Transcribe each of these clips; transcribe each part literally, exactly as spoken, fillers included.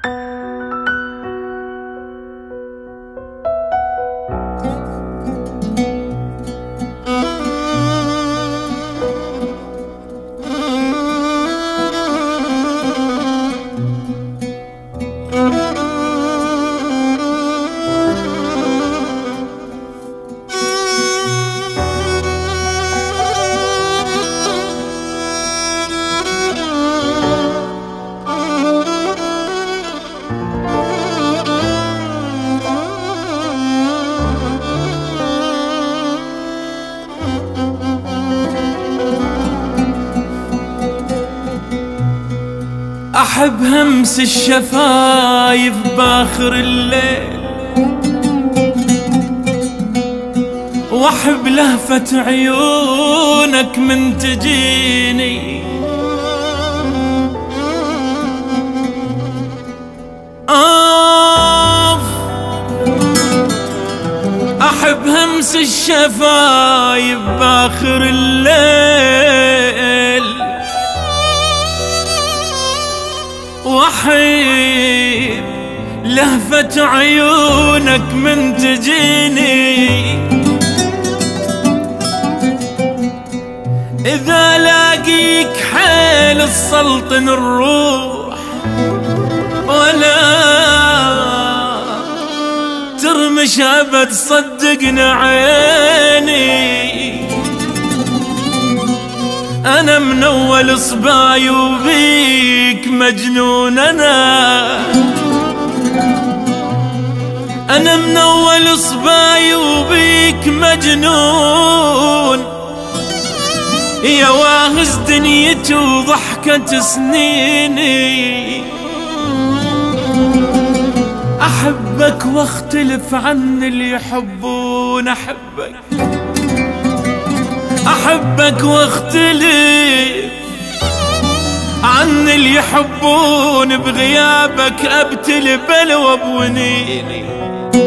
أحب همس الشفايف باخر الليل، وأحب لهفة عيونك من تجيني. آف أحب همس الشفايف باخر الليل، وأحب لهفة عيونك من تجيني. إذا لاقيك حيل السلطن الروح، ولا ترمش أبد صدقنا عيني. أنا من أول صباي وبيك مجنون، أنا أنا من أول صباي وبيك مجنون. يا واهز دنيتي وضحكة سنيني. أحبك واختلف عن اللي يحبون. أحبك أحبك واختلف عن اللي يحبون. بغيابك أبتلي بلوى بونيني.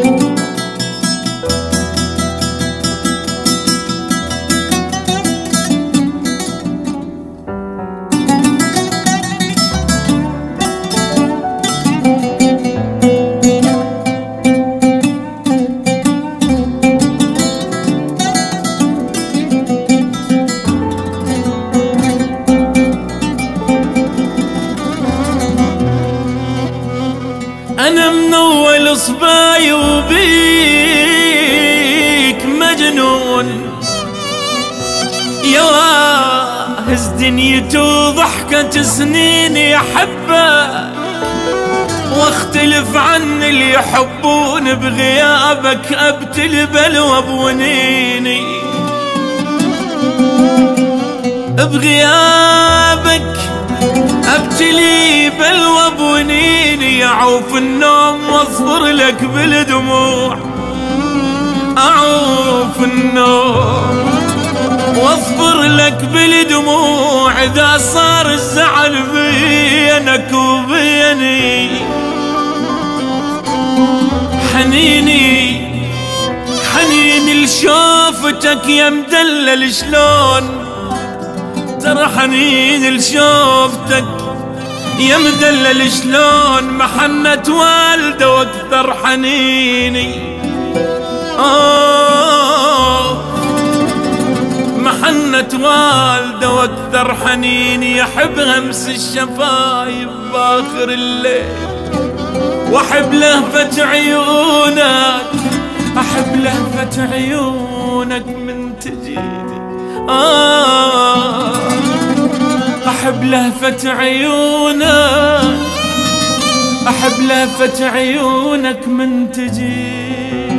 أنا من أول صباي وبيك مجنون. يا واهز دنيتي وضحكة سنيني. أحبك واختلف عن اللي يحبون. بغيابك أبتلي بلوى بونيني. بغيابك أبتلي بلوى بونيني. أعوف النوم واصبر لك بالدموع. أعوف النوم واصبر لك بالدموع. إذا صار الزعل بينك وبيني. حنيني حنيني لشوفتك يا مدلل شلون. ترى حنيني لشوفتك يا مدلل شلون. محنة والده واكثر حنيني. آه محنة والده واكثر حنيني. أحب همس الشفايف باخر الليل، وأحب لهفة عيونك. أحب لهفة عيونك من تجيني. آه أحب لهفة عيونك. أحب لهفة عيونك من تجيني.